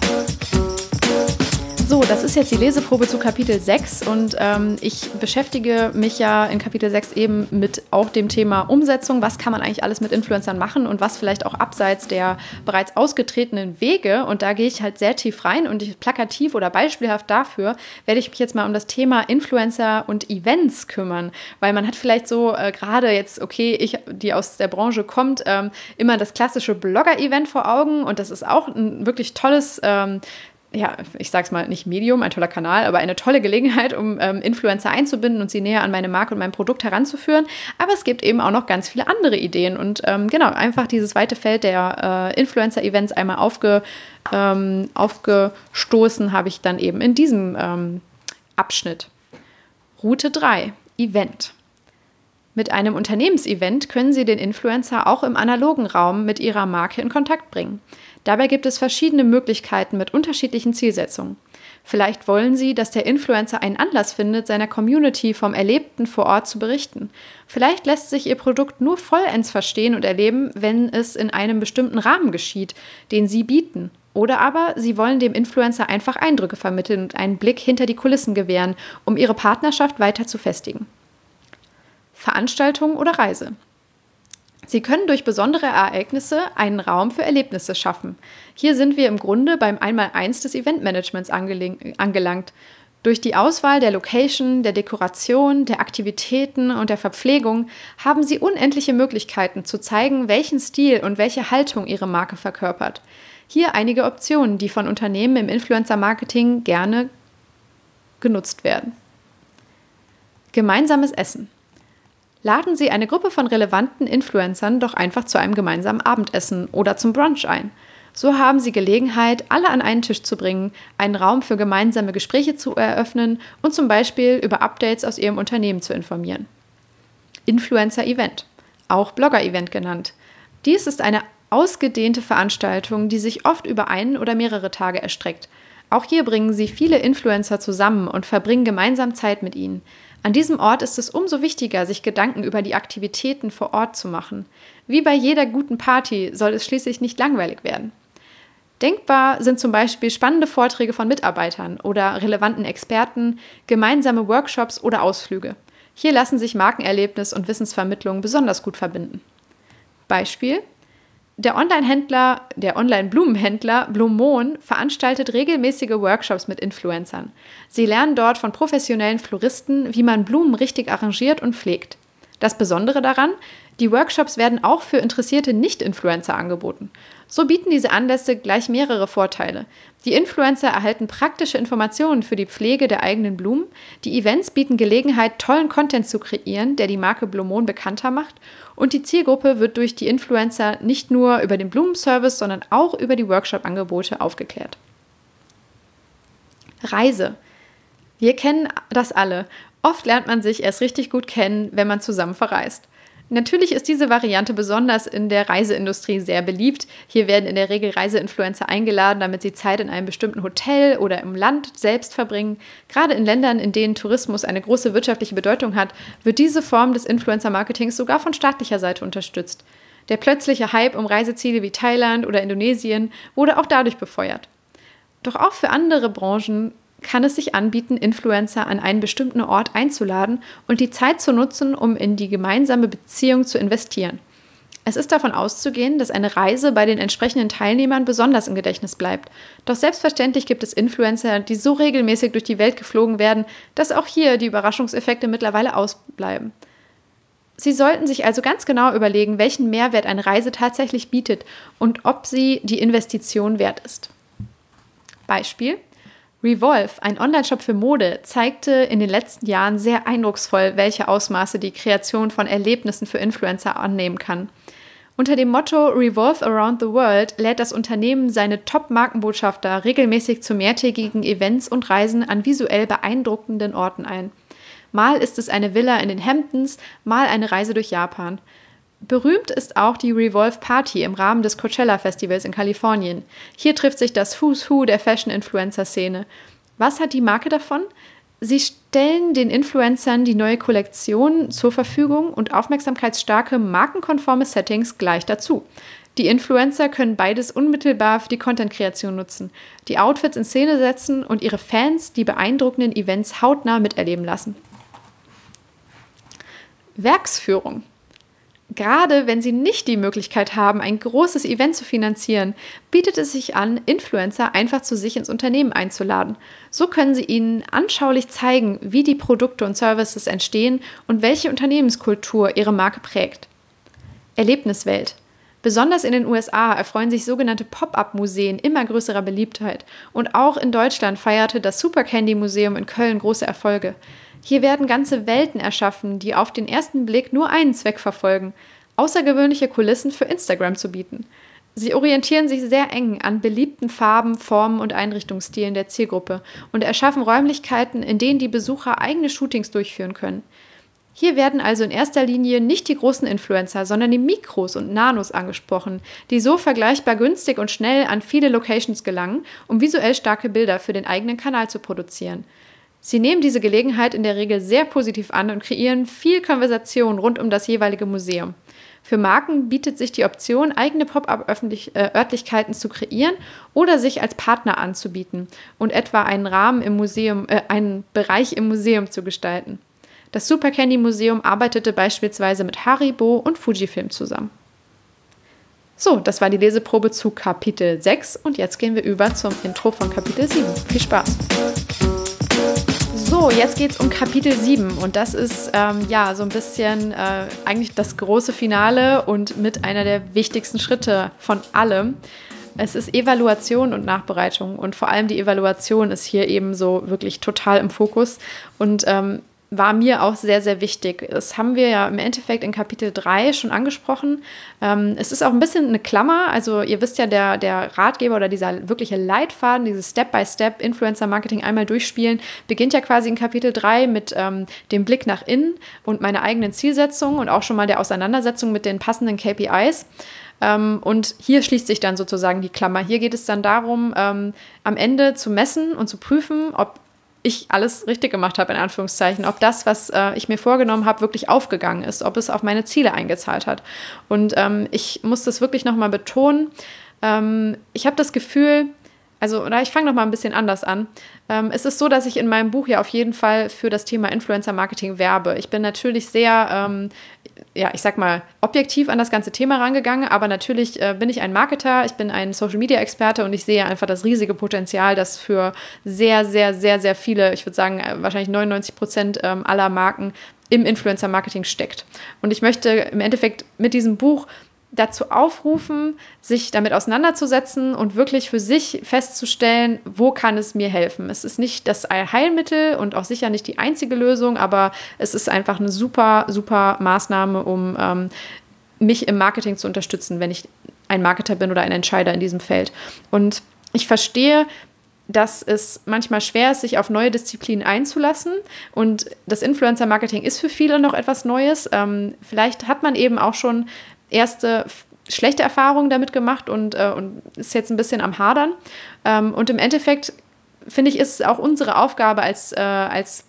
So, das ist jetzt die Leseprobe zu Kapitel sechs und ähm, ich beschäftige mich ja in Kapitel sechs eben mit auch dem Thema Umsetzung. Was kann man eigentlich alles mit Influencern machen und was vielleicht auch abseits der bereits ausgetretenen Wege. Und da gehe ich halt sehr tief rein und ich, plakativ oder beispielhaft dafür werde ich mich jetzt mal um das Thema Influencer und Events kümmern. Weil man hat vielleicht so äh, gerade jetzt, okay, ich, die aus der Branche kommt, ähm, immer das klassische Blogger-Event vor Augen und das ist auch ein wirklich tolles ähm, ja, ich sag's mal, nicht Medium, ein toller Kanal, aber eine tolle Gelegenheit, um ähm, Influencer einzubinden und sie näher an meine Marke und mein Produkt heranzuführen. Aber es gibt eben auch noch ganz viele andere Ideen und ähm, genau, einfach dieses weite Feld der äh, Influencer-Events einmal aufge, ähm, aufgestoßen habe ich dann eben in diesem ähm, Abschnitt. Route drei, Event. Mit einem Unternehmensevent können Sie den Influencer auch im analogen Raum mit Ihrer Marke in Kontakt bringen. Dabei gibt es verschiedene Möglichkeiten mit unterschiedlichen Zielsetzungen. Vielleicht wollen Sie, dass der Influencer einen Anlass findet, seiner Community vom Erlebten vor Ort zu berichten. Vielleicht lässt sich Ihr Produkt nur vollends verstehen und erleben, wenn es in einem bestimmten Rahmen geschieht, den Sie bieten. Oder aber Sie wollen dem Influencer einfach Eindrücke vermitteln und einen Blick hinter die Kulissen gewähren, um Ihre Partnerschaft weiter zu festigen. Veranstaltung oder Reise. Sie können durch besondere Ereignisse einen Raum für Erlebnisse schaffen. Hier sind wir im Grunde beim Einmaleins des Eventmanagements angelangt. Durch die Auswahl der Location, der Dekoration, der Aktivitäten und der Verpflegung haben sie unendliche Möglichkeiten zu zeigen, welchen Stil und welche Haltung ihre Marke verkörpert. Hier einige Optionen, die von Unternehmen im Influencer-Marketing gerne genutzt werden. Gemeinsames Essen. Laden Sie eine Gruppe von relevanten Influencern doch einfach zu einem gemeinsamen Abendessen oder zum Brunch ein. So haben Sie Gelegenheit, alle an einen Tisch zu bringen, einen Raum für gemeinsame Gespräche zu eröffnen und zum Beispiel über Updates aus Ihrem Unternehmen zu informieren. Influencer-Event, auch Blogger-Event genannt. Dies ist eine ausgedehnte Veranstaltung, die sich oft über einen oder mehrere Tage erstreckt. Auch hier bringen Sie viele Influencer zusammen und verbringen gemeinsam Zeit mit ihnen. An diesem Ort ist es umso wichtiger, sich Gedanken über die Aktivitäten vor Ort zu machen. Wie bei jeder guten Party soll es schließlich nicht langweilig werden. Denkbar sind zum Beispiel spannende Vorträge von Mitarbeitern oder relevanten Experten, gemeinsame Workshops oder Ausflüge. Hier lassen sich Markenerlebnis und Wissensvermittlung besonders gut verbinden. Beispiel: Der Online-Händler, der Online-Blumenhändler Blumon veranstaltet regelmäßige Workshops mit Influencern. Sie lernen dort von professionellen Floristen, wie man Blumen richtig arrangiert und pflegt. Das Besondere daran: Die Workshops werden auch für interessierte Nicht-Influencer angeboten. So bieten diese Anlässe gleich mehrere Vorteile. Die Influencer erhalten praktische Informationen für die Pflege der eigenen Blumen. Die Events bieten Gelegenheit, tollen Content zu kreieren, der die Marke Blumon bekannter macht. Und die Zielgruppe wird durch die Influencer nicht nur über den Blumenservice, sondern auch über die Workshop-Angebote aufgeklärt. Reise. Wir kennen das alle. Oft lernt man sich erst richtig gut kennen, wenn man zusammen verreist. Natürlich ist diese Variante besonders in der Reiseindustrie sehr beliebt. Hier werden in der Regel Reiseinfluencer eingeladen, damit sie Zeit in einem bestimmten Hotel oder im Land selbst verbringen. Gerade in Ländern, in denen Tourismus eine große wirtschaftliche Bedeutung hat, wird diese Form des Influencer-Marketings sogar von staatlicher Seite unterstützt. Der plötzliche Hype um Reiseziele wie Thailand oder Indonesien wurde auch dadurch befeuert. Doch auch für andere Branchen kann es sich anbieten, Influencer an einen bestimmten Ort einzuladen und die Zeit zu nutzen, um in die gemeinsame Beziehung zu investieren. Es ist davon auszugehen, dass eine Reise bei den entsprechenden Teilnehmern besonders im Gedächtnis bleibt. Doch selbstverständlich gibt es Influencer, die so regelmäßig durch die Welt geflogen werden, dass auch hier die Überraschungseffekte mittlerweile ausbleiben. Sie sollten sich also ganz genau überlegen, welchen Mehrwert eine Reise tatsächlich bietet und ob sie die Investition wert ist. Beispiel: Revolve, ein Onlineshop für Mode, zeigte in den letzten Jahren sehr eindrucksvoll, welche Ausmaße die Kreation von Erlebnissen für Influencer annehmen kann. Unter dem Motto Revolve Around the World lädt das Unternehmen seine Top-Markenbotschafter regelmäßig zu mehrtägigen Events und Reisen an visuell beeindruckenden Orten ein. Mal ist es eine Villa in den Hamptons, mal eine Reise durch Japan. Berühmt ist auch die Revolve Party im Rahmen des Coachella Festivals in Kalifornien. Hier trifft sich das Who's Who der Fashion-Influencer-Szene. Was hat die Marke davon? Sie stellen den Influencern die neue Kollektion zur Verfügung und aufmerksamkeitsstarke, markenkonforme Settings gleich dazu. Die Influencer können beides unmittelbar für die Content-Kreation nutzen, die Outfits in Szene setzen und ihre Fans die beeindruckenden Events hautnah miterleben lassen. Werksführung. Gerade wenn Sie nicht die Möglichkeit haben, ein großes Event zu finanzieren, bietet es sich an, Influencer einfach zu sich ins Unternehmen einzuladen. So können Sie ihnen anschaulich zeigen, wie die Produkte und Services entstehen und welche Unternehmenskultur Ihre Marke prägt. Erlebniswelt. Besonders in den U S A erfreuen sich sogenannte Pop-up-Museen immer größerer Beliebtheit. Und auch in Deutschland feierte das Super Candy Museum in Köln große Erfolge. Hier werden ganze Welten erschaffen, die auf den ersten Blick nur einen Zweck verfolgen: außergewöhnliche Kulissen für Instagram zu bieten. Sie orientieren sich sehr eng an beliebten Farben, Formen und Einrichtungsstilen der Zielgruppe und erschaffen Räumlichkeiten, in denen die Besucher eigene Shootings durchführen können. Hier werden also in erster Linie nicht die großen Influencer, sondern die Mikros und Nanos angesprochen, die so vergleichbar günstig und schnell an viele Locations gelangen, um visuell starke Bilder für den eigenen Kanal zu produzieren. Sie nehmen diese Gelegenheit in der Regel sehr positiv an und kreieren viel Konversation rund um das jeweilige Museum. Für Marken bietet sich die Option, eigene Pop-up-Örtlichkeiten zu kreieren oder sich als Partner anzubieten und etwa einen Rahmen im Museum, äh, einen Bereich im Museum zu gestalten. Das Super Candy Museum arbeitete beispielsweise mit Haribo und Fujifilm zusammen. So, das war die Leseprobe zu Kapitel sechs und jetzt gehen wir über zum Intro von Kapitel sieben. Viel Spaß! So, jetzt geht es um Kapitel sieben und das ist ähm, ja so ein bisschen äh, eigentlich das große Finale und mit einer der wichtigsten Schritte von allem. Es ist Evaluation und Nachbereitung und vor allem die Evaluation ist hier eben so wirklich total im Fokus und ähm, war mir auch sehr, sehr wichtig. Das haben wir ja im Endeffekt in Kapitel drei schon angesprochen. Ähm, es ist auch ein bisschen eine Klammer. Also ihr wisst ja, der, der Ratgeber oder dieser wirkliche Leitfaden, dieses Step-by-Step Influencer-Marketing einmal durchspielen, beginnt ja quasi in Kapitel drei mit ähm, dem Blick nach innen und meiner eigenen Zielsetzung und auch schon mal der Auseinandersetzung mit den passenden K P Is. Ähm, und hier schließt sich dann sozusagen die Klammer. Hier geht es dann darum, ähm, am Ende zu messen und zu prüfen, ob ich alles richtig gemacht habe, in Anführungszeichen, ob das, was äh, ich mir vorgenommen habe, wirklich aufgegangen ist, ob es auf meine Ziele eingezahlt hat. Und ähm, ich muss das wirklich nochmal betonen. Ähm, ich habe das Gefühl, also, oder ich fange nochmal ein bisschen anders an. Ähm, es ist so, dass ich in meinem Buch ja auf jeden Fall für das Thema Influencer-Marketing werbe. Ich bin natürlich sehr, ähm, ja, ich sag mal, objektiv an das ganze Thema rangegangen, aber natürlich äh, bin ich ein Marketer, ich bin ein Social-Media-Experte und ich sehe einfach das riesige Potenzial, das für sehr, sehr, sehr, sehr viele, ich würde sagen, äh, wahrscheinlich neunundneunzig Prozent ähm, aller Marken im Influencer-Marketing steckt. Und ich möchte im Endeffekt mit diesem Buch dazu aufrufen, sich damit auseinanderzusetzen und wirklich für sich festzustellen, wo kann es mir helfen. Es ist nicht das Allheilmittel und auch sicher nicht die einzige Lösung, aber es ist einfach eine super, super Maßnahme, um ähm, mich im Marketing zu unterstützen, wenn ich ein Marketer bin oder ein Entscheider in diesem Feld. Und ich verstehe, dass es manchmal schwer ist, sich auf neue Disziplinen einzulassen. Und das Influencer-Marketing ist für viele noch etwas Neues. Ähm, vielleicht hat man eben auch schon erste schlechte Erfahrungen damit gemacht und, äh, und ist jetzt ein bisschen am Hadern. Ähm, und im Endeffekt, finde ich, ist es auch unsere Aufgabe als, äh, als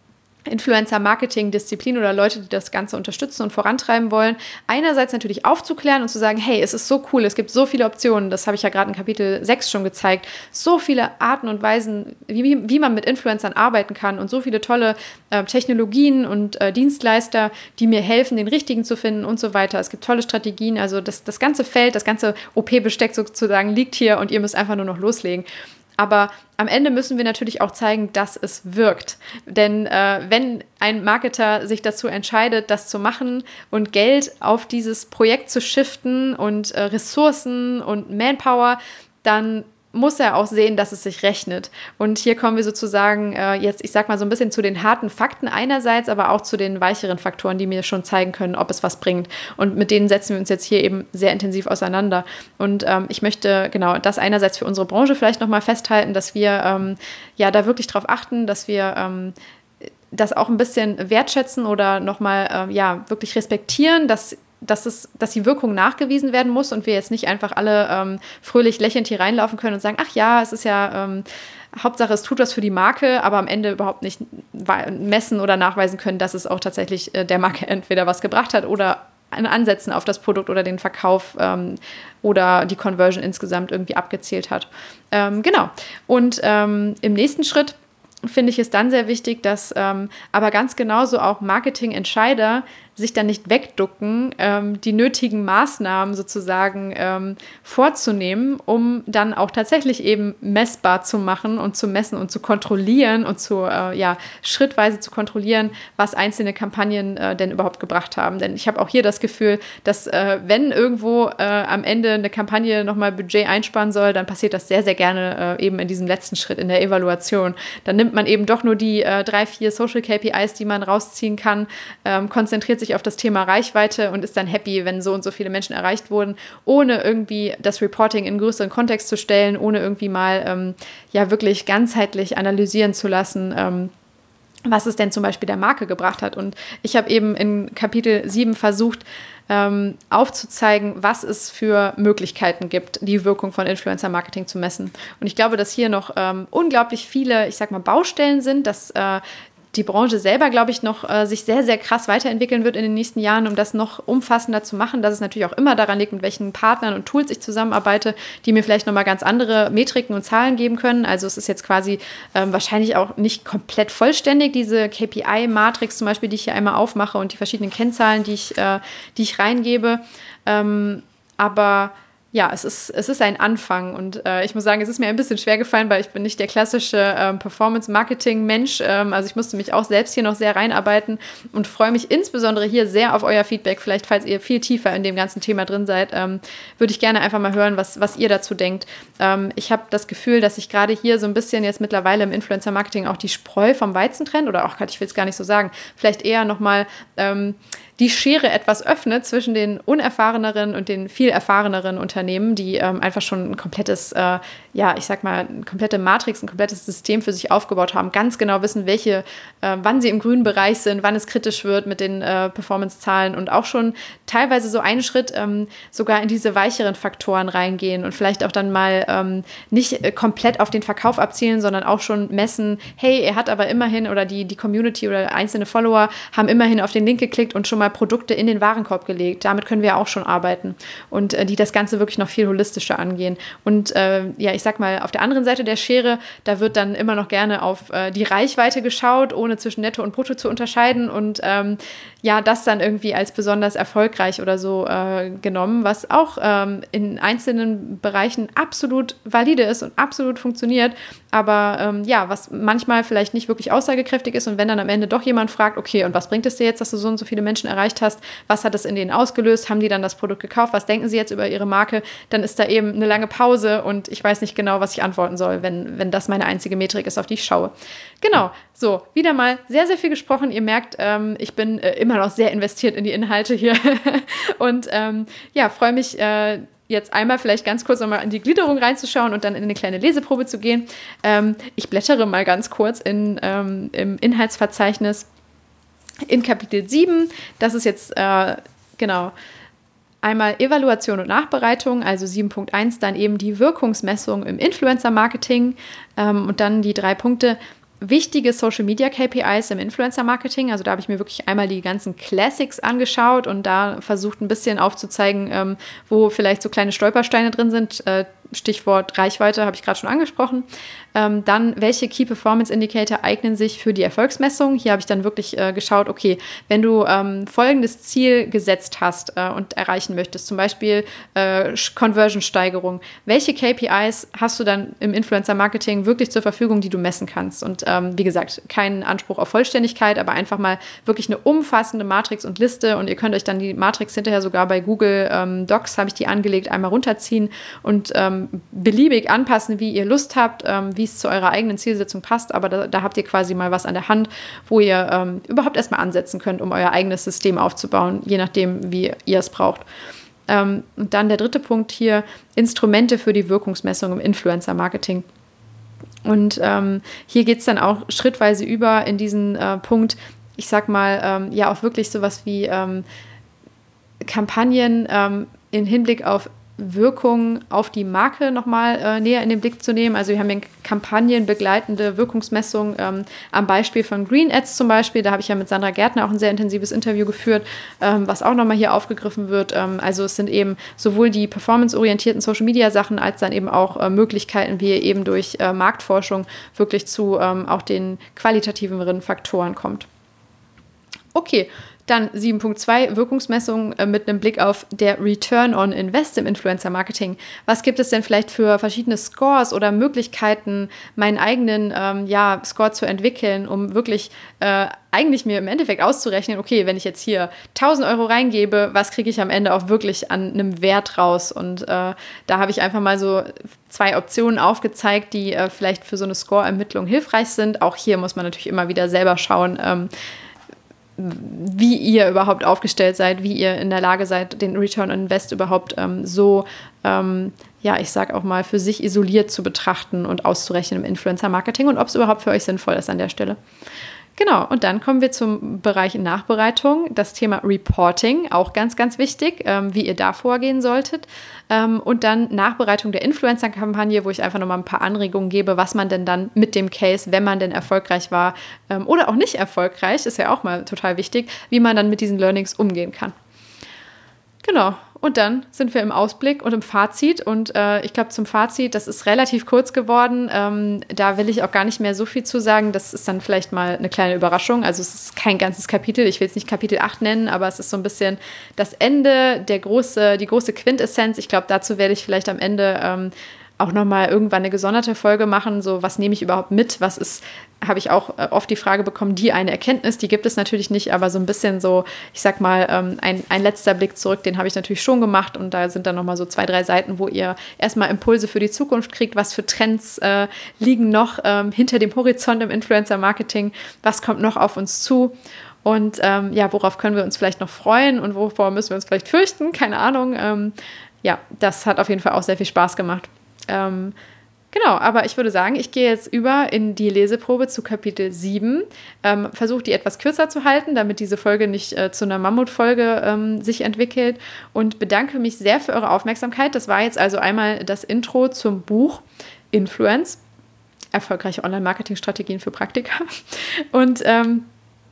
Influencer-Marketing-Disziplin oder Leute, die das Ganze unterstützen und vorantreiben wollen, einerseits natürlich aufzuklären und zu sagen, hey, es ist so cool, es gibt so viele Optionen, das habe ich ja gerade in Kapitel sechs schon gezeigt, so viele Arten und Weisen, wie, wie man mit Influencern arbeiten kann und so viele tolle äh, Technologien und äh, Dienstleister, die mir helfen, den richtigen zu finden und so weiter. Es gibt tolle Strategien, also das, das ganze Feld, das ganze O P-Besteck sozusagen liegt hier und ihr müsst einfach nur noch loslegen. Aber am Ende müssen wir natürlich auch zeigen, dass es wirkt. Denn äh, wenn ein Marketer sich dazu entscheidet, das zu machen und Geld auf dieses Projekt zu shiften und äh, Ressourcen und Manpower, dann muss er auch sehen, dass es sich rechnet. Und hier kommen wir sozusagen äh, jetzt, ich sag mal so ein bisschen zu den harten Fakten einerseits, aber auch zu den weicheren Faktoren, die mir schon zeigen können, ob es was bringt. Und mit denen setzen wir uns jetzt hier eben sehr intensiv auseinander. Und ähm, ich möchte genau das einerseits für unsere Branche vielleicht nochmal festhalten, dass wir ähm, ja da wirklich drauf achten, dass wir ähm, das auch ein bisschen wertschätzen oder nochmal ähm, ja wirklich respektieren, dass Dass, es, dass die Wirkung nachgewiesen werden muss und wir jetzt nicht einfach alle ähm, fröhlich lächelnd hier reinlaufen können und sagen, ach ja, es ist ja, ähm, Hauptsache es tut was für die Marke, aber am Ende überhaupt nicht messen oder nachweisen können, dass es auch tatsächlich äh, der Marke entweder was gebracht hat oder an Ansätzen auf das Produkt oder den Verkauf ähm, oder die Conversion insgesamt irgendwie abgezielt hat. Ähm, genau. Und ähm, im nächsten Schritt finde ich es dann sehr wichtig, dass ähm, aber ganz genauso auch Marketingentscheider sich dann nicht wegducken, ähm, die nötigen Maßnahmen sozusagen ähm, vorzunehmen, um dann auch tatsächlich eben messbar zu machen und zu messen und zu kontrollieren und zu, äh, ja, schrittweise zu kontrollieren, was einzelne Kampagnen äh, denn überhaupt gebracht haben. Denn ich habe auch hier das Gefühl, dass äh, wenn irgendwo äh, am Ende eine Kampagne nochmal Budget einsparen soll, dann passiert das sehr, sehr gerne äh, eben in diesem letzten Schritt in der Evaluation. Dann nimmt man eben doch nur die äh, drei, vier Social K P Is, die man rausziehen kann, ähm, konzentriert sich auf das Thema Reichweite und ist dann happy, wenn so und so viele Menschen erreicht wurden, ohne irgendwie das Reporting in größeren Kontext zu stellen, ohne irgendwie mal ähm, ja wirklich ganzheitlich analysieren zu lassen, ähm, was es denn zum Beispiel der Marke gebracht hat. Und ich habe eben in Kapitel sieben versucht, ähm, aufzuzeigen, was es für Möglichkeiten gibt, die Wirkung von Influencer-Marketing zu messen. Und ich glaube, dass hier noch ähm, unglaublich viele, ich sag mal, Baustellen sind, dass äh, die Branche selber, glaube ich, noch äh, sich sehr, sehr krass weiterentwickeln wird in den nächsten Jahren, um das noch umfassender zu machen, dass es natürlich auch immer daran liegt, mit welchen Partnern und Tools ich zusammenarbeite, die mir vielleicht nochmal ganz andere Metriken und Zahlen geben können. Also es ist jetzt quasi ähm, wahrscheinlich auch nicht komplett vollständig, diese K P I-Matrix zum Beispiel, die ich hier einmal aufmache und die verschiedenen Kennzahlen, die ich, äh, die ich reingebe. Ähm, aber ja, es ist, es ist ein Anfang und äh, ich muss sagen, es ist mir ein bisschen schwer gefallen, weil ich bin nicht der klassische ähm, Performance-Marketing-Mensch. Ähm, also ich musste mich auch selbst hier noch sehr reinarbeiten und freue mich insbesondere hier sehr auf euer Feedback. Vielleicht, falls ihr viel tiefer in dem ganzen Thema drin seid, ähm, würde ich gerne einfach mal hören, was, was ihr dazu denkt. Ähm, ich habe das Gefühl, dass sich gerade hier so ein bisschen jetzt mittlerweile im Influencer-Marketing auch die Spreu vom Weizen trennt oder auch, ich will es gar nicht so sagen, vielleicht eher nochmal ähm, die Schere etwas öffnet zwischen den unerfahreneren und den viel erfahreneren Unternehmen, die ähm, einfach schon ein komplettes, äh, ja, ich sag mal, eine komplette Matrix, ein komplettes System für sich aufgebaut haben, ganz genau wissen, welche, äh, wann sie im grünen Bereich sind, wann es kritisch wird mit den äh, Performance-Zahlen und auch schon teilweise so einen Schritt ähm, sogar in diese weicheren Faktoren reingehen und vielleicht auch dann mal ähm, nicht äh, komplett auf den Verkauf abzielen, sondern auch schon messen, hey, er hat aber immerhin oder die, die Community oder einzelne Follower haben immerhin auf den Link geklickt und schon mal Produkte in den Warenkorb gelegt. Damit können wir auch schon arbeiten und äh, die das Ganze wirklich noch viel holistischer angehen. Und äh, ja, ich sag mal, auf der anderen Seite der Schere, da wird dann immer noch gerne auf äh, die Reichweite geschaut, ohne zwischen Netto und Brutto zu unterscheiden und ähm, ja, das dann irgendwie als besonders erfolgreich oder so äh, genommen, was auch ähm, in einzelnen Bereichen absolut valide ist und absolut funktioniert, aber ähm, ja, was manchmal vielleicht nicht wirklich aussagekräftig ist und wenn dann am Ende doch jemand fragt, okay, und was bringt es dir jetzt, dass du so und so viele Menschen erreicht hast, was hat es in denen ausgelöst, haben die dann das Produkt gekauft, was denken sie jetzt über ihre Marke, dann ist da eben eine lange Pause und ich weiß nicht genau, was ich antworten soll, wenn, wenn das meine einzige Metrik ist, auf die ich schaue. Genau, so, wieder mal sehr, sehr viel gesprochen. Ihr merkt, ähm, ich bin äh, immer noch sehr investiert in die Inhalte hier und ähm, ja, freue mich äh, jetzt einmal vielleicht ganz kurz nochmal in die Gliederung reinzuschauen und dann in eine kleine Leseprobe zu gehen. Ähm, ich blättere mal ganz kurz in, ähm, im Inhaltsverzeichnis in Kapitel sieben. Das ist jetzt, äh, genau, einmal Evaluation und Nachbereitung, also sieben Punkt eins, dann eben die Wirkungsmessung im Influencer-Marketing ähm, und dann die drei Punkte. Wichtige Social-Media-K P Is im Influencer-Marketing, also da habe ich mir wirklich einmal die ganzen Classics angeschaut und da versucht ein bisschen aufzuzeigen, ähm, wo vielleicht so kleine Stolpersteine drin sind. Äh, Stichwort Reichweite habe ich gerade schon angesprochen. Ähm, dann, welche Key Performance Indicator eignen sich für die Erfolgsmessung? Hier habe ich dann wirklich äh, geschaut, okay, wenn du ähm, folgendes Ziel gesetzt hast äh, und erreichen möchtest, zum Beispiel äh, Conversion-Steigerung, welche K P Is hast du dann im Influencer-Marketing wirklich zur Verfügung, die du messen kannst? Und ähm, wie gesagt, kein Anspruch auf Vollständigkeit, aber einfach mal wirklich eine umfassende Matrix und Liste und ihr könnt euch dann die Matrix hinterher sogar bei Google ähm, Docs, habe ich die angelegt, einmal runterziehen und ähm, beliebig anpassen, wie ihr Lust habt, ähm, wie es zu eurer eigenen Zielsetzung passt, aber da, da habt ihr quasi mal was an der Hand, wo ihr ähm, überhaupt erstmal ansetzen könnt, um euer eigenes System aufzubauen, je nachdem, wie ihr es braucht. Ähm, und dann der dritte Punkt hier, Instrumente für die Wirkungsmessung im Influencer-Marketing. Und ähm, hier geht es dann auch schrittweise über in diesen äh, Punkt, ich sag mal, ähm, ja auch wirklich sowas wie ähm, Kampagnen ähm, im Hinblick auf Wirkung auf die Marke nochmal äh, näher in den Blick zu nehmen. Also wir haben ja kampagnenbegleitende Wirkungsmessung ähm, am Beispiel von Green Ads zum Beispiel. Da habe ich ja mit Sandra Gärtner auch ein sehr intensives Interview geführt, ähm, was auch nochmal hier aufgegriffen wird. Ähm, also es sind eben sowohl die performanceorientierten Social-Media-Sachen als dann eben auch äh, Möglichkeiten, wie ihr eben durch äh, Marktforschung wirklich zu ähm, auch den qualitativeren Faktoren kommt. Okay, dann sieben Punkt zwei, Wirkungsmessung äh, mit einem Blick auf der Return on Invest im Influencer-Marketing. Was gibt es denn vielleicht für verschiedene Scores oder Möglichkeiten, meinen eigenen ähm, ja, Score zu entwickeln, um wirklich äh, eigentlich mir im Endeffekt auszurechnen, okay, wenn ich jetzt hier tausend Euro reingebe, was kriege ich am Ende auch wirklich an einem Wert raus? Und äh, da habe ich einfach mal so zwei Optionen aufgezeigt, die äh, vielleicht für so eine Score-Ermittlung hilfreich sind. Auch hier muss man natürlich immer wieder selber schauen, ähm, wie ihr überhaupt aufgestellt seid, wie ihr in der Lage seid, den Return on Invest überhaupt ähm, so, ähm, ja, ich sag auch mal, für sich isoliert zu betrachten und auszurechnen im Influencer-Marketing und ob es überhaupt für euch sinnvoll ist an der Stelle. Genau, und dann kommen wir zum Bereich Nachbereitung, das Thema Reporting, auch ganz, ganz wichtig, ähm, wie ihr da vorgehen solltet. Ähm, und dann Nachbereitung der Influencer-Kampagne, wo ich einfach nochmal ein paar Anregungen gebe, was man denn dann mit dem Case, wenn man denn erfolgreich war ähm, oder auch nicht erfolgreich, ist ja auch mal total wichtig, wie man dann mit diesen Learnings umgehen kann. Genau. Und dann sind wir im Ausblick und im Fazit. Und äh, ich glaube, zum Fazit, das ist relativ kurz geworden. Ähm, da will ich auch gar nicht mehr so viel zu sagen. Das ist dann vielleicht mal eine kleine Überraschung. Also es ist kein ganzes Kapitel. Ich will es nicht Kapitel acht nennen, aber es ist so ein bisschen das Ende, der große, die große Quintessenz. Ich glaube, dazu werde ich vielleicht am Ende ähm, auch nochmal irgendwann eine gesonderte Folge machen. So, was nehme ich überhaupt mit? Was ist, habe ich auch oft die Frage bekommen, die eine Erkenntnis, die gibt es natürlich nicht, aber so ein bisschen so, ich sag mal, ähm, ein, ein letzter Blick zurück, den habe ich natürlich schon gemacht und da sind dann nochmal so zwei, drei Seiten, wo ihr erstmal Impulse für die Zukunft kriegt, was für Trends äh, liegen noch ähm, hinter dem Horizont im Influencer-Marketing, was kommt noch auf uns zu. Und ähm, ja, worauf können wir uns vielleicht noch freuen und wovor müssen wir uns vielleicht fürchten? Keine Ahnung. Ähm, ja, das hat auf jeden Fall auch sehr viel Spaß gemacht. Ähm, genau, aber ich würde sagen, ich gehe jetzt über in die Leseprobe zu Kapitel sieben. Ähm, versuche die etwas kürzer zu halten, damit diese Folge nicht äh, zu einer Mammutfolge ähm, sich entwickelt und bedanke mich sehr für eure Aufmerksamkeit. Das war jetzt also einmal das Intro zum Buch Influence, erfolgreiche Online-Marketing-Strategien für Praktika. Und ähm,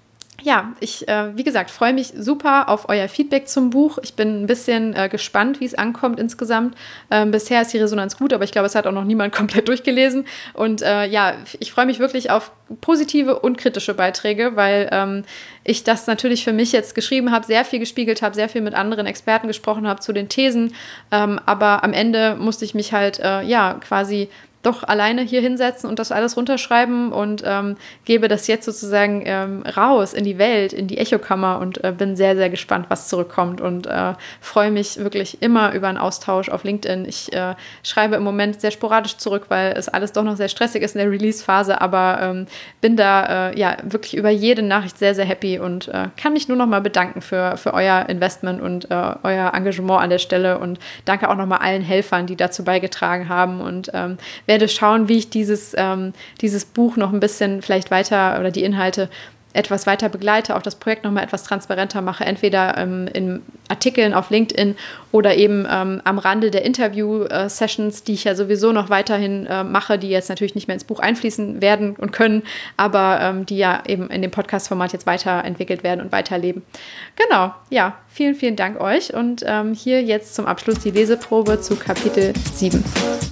ja, ich, äh, wie gesagt, freue mich super auf euer Feedback zum Buch. Ich bin ein bisschen äh, gespannt, wie es ankommt insgesamt. Ähm, bisher ist die Resonanz gut, aber ich glaube, es hat auch noch niemand komplett durchgelesen. Und äh, ja, ich freue mich wirklich auf positive und kritische Beiträge, weil ähm, ich das natürlich für mich jetzt geschrieben habe, sehr viel gespiegelt habe, sehr viel mit anderen Experten gesprochen habe zu den Thesen. Ähm, aber am Ende musste ich mich halt, äh, ja, quasi doch alleine hier hinsetzen und das alles runterschreiben und ähm, gebe das jetzt sozusagen ähm, raus in die Welt, in die Echokammer und äh, bin sehr, sehr gespannt, was zurückkommt und äh, freue mich wirklich immer über einen Austausch auf LinkedIn. Ich äh, schreibe im Moment sehr sporadisch zurück, weil es alles doch noch sehr stressig ist in der Release-Phase, aber ähm, bin da äh, ja wirklich über jede Nachricht sehr, sehr happy und äh, kann mich nur noch mal bedanken für, für euer Investment und äh, euer Engagement an der Stelle und danke auch noch mal allen Helfern, die dazu beigetragen haben und ähm, werde schauen, wie ich dieses, ähm, dieses Buch noch ein bisschen vielleicht weiter oder die Inhalte etwas weiter begleite, auch das Projekt noch mal etwas transparenter mache, entweder ähm, in Artikeln auf LinkedIn oder eben ähm, am Rande der Interview-Sessions, die ich ja sowieso noch weiterhin äh, mache, die jetzt natürlich nicht mehr ins Buch einfließen werden und können, aber ähm, die ja eben in dem Podcast-Format jetzt weiterentwickelt werden und weiterleben. Genau, ja, vielen, vielen Dank euch und ähm, hier jetzt zum Abschluss die Leseprobe zu Kapitel sieben.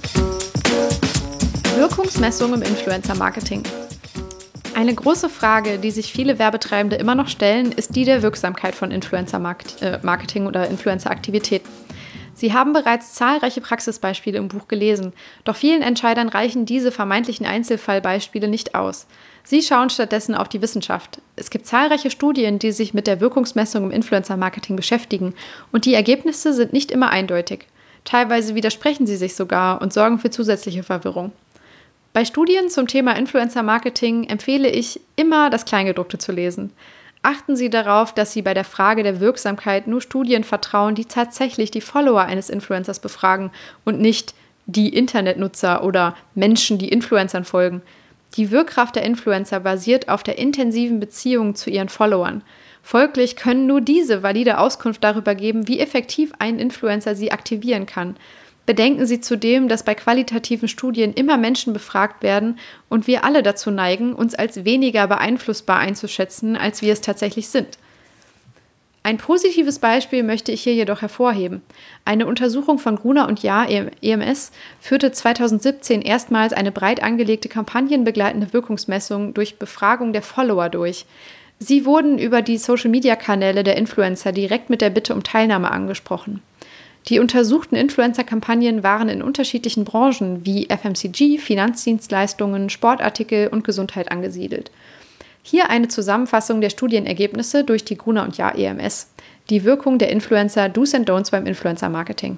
Wirkungsmessung im Influencer-Marketing. Eine große Frage, die sich viele Werbetreibende immer noch stellen, ist die der Wirksamkeit von Influencer-Marketing oder Influencer-Aktivitäten. Sie haben bereits zahlreiche Praxisbeispiele im Buch gelesen, doch vielen Entscheidern reichen diese vermeintlichen Einzelfallbeispiele nicht aus. Sie schauen stattdessen auf die Wissenschaft. Es gibt zahlreiche Studien, die sich mit der Wirkungsmessung im Influencer-Marketing beschäftigen und die Ergebnisse sind nicht immer eindeutig. Teilweise widersprechen sie sich sogar und sorgen für zusätzliche Verwirrung. Bei Studien zum Thema Influencer-Marketing empfehle ich, immer das Kleingedruckte zu lesen. Achten Sie darauf, dass Sie bei der Frage der Wirksamkeit nur Studien vertrauen, die tatsächlich die Follower eines Influencers befragen und nicht die Internetnutzer oder Menschen, die Influencern folgen. Die Wirkkraft der Influencer basiert auf der intensiven Beziehung zu ihren Followern. Folglich können nur diese valide Auskunft darüber geben, wie effektiv ein Influencer sie aktivieren kann. Bedenken Sie zudem, dass bei qualitativen Studien immer Menschen befragt werden und wir alle dazu neigen, uns als weniger beeinflussbar einzuschätzen, als wir es tatsächlich sind. Ein positives Beispiel möchte ich hier jedoch hervorheben. Eine Untersuchung von Gruner und Jahr E M S führte zweitausendsiebzehn erstmals eine breit angelegte kampagnenbegleitende Wirkungsmessung durch Befragung der Follower durch. Sie wurden über die Social-Media-Kanäle der Influencer direkt mit der Bitte um Teilnahme angesprochen. Die untersuchten Influencer-Kampagnen waren in unterschiedlichen Branchen wie F M C G, Finanzdienstleistungen, Sportartikel und Gesundheit angesiedelt. Hier eine Zusammenfassung der Studienergebnisse durch die Gruner und Jahr E M S. Die Wirkung der Influencer, Do's and Don'ts beim Influencer-Marketing.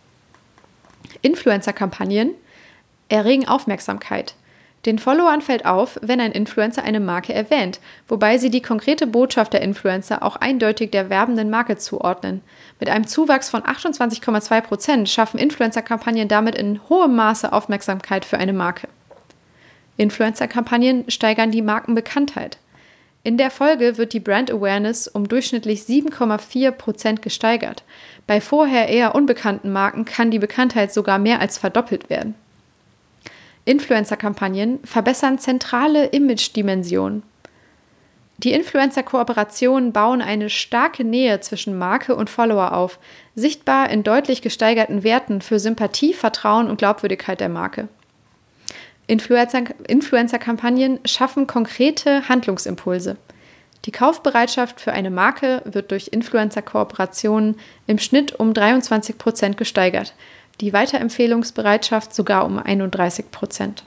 Influencer-Kampagnen erregen Aufmerksamkeit. Den Followern fällt auf, wenn ein Influencer eine Marke erwähnt, wobei sie die konkrete Botschaft der Influencer auch eindeutig der werbenden Marke zuordnen. Mit einem Zuwachs von achtundzwanzig Komma zwei Prozent schaffen Influencer-Kampagnen damit in hohem Maße Aufmerksamkeit für eine Marke. Influencer-Kampagnen steigern die Markenbekanntheit. In der Folge wird die Brand Awareness um durchschnittlich sieben Komma vier Prozent gesteigert. Bei vorher eher unbekannten Marken kann die Bekanntheit sogar mehr als verdoppelt werden. Influencer-Kampagnen verbessern zentrale Image-Dimensionen. Die Influencer-Kooperationen bauen eine starke Nähe zwischen Marke und Follower auf, sichtbar in deutlich gesteigerten Werten für Sympathie, Vertrauen und Glaubwürdigkeit der Marke. Influencer- Influencer-Kampagnen schaffen konkrete Handlungsimpulse. Die Kaufbereitschaft für eine Marke wird durch Influencer-Kooperationen im Schnitt um dreiundzwanzig Prozent gesteigert, die Weiterempfehlungsbereitschaft sogar um einunddreißig Prozent.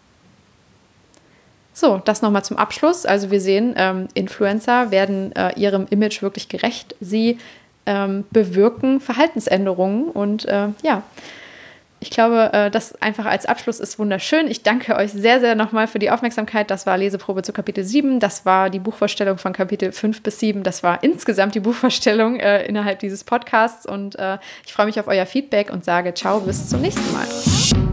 So, das nochmal zum Abschluss. Also wir sehen, ähm, Influencer werden äh, ihrem Image wirklich gerecht. Sie ähm, bewirken Verhaltensänderungen und äh, ja, ich glaube, äh, das einfach als Abschluss ist wunderschön. Ich danke euch sehr, sehr nochmal für die Aufmerksamkeit. Das war Leseprobe zu Kapitel sieben. Das war die Buchvorstellung von Kapitel fünf bis sieben. Das war insgesamt die Buchvorstellung äh, innerhalb dieses Podcasts und äh, ich freue mich auf euer Feedback und sage ciao, bis zum nächsten Mal.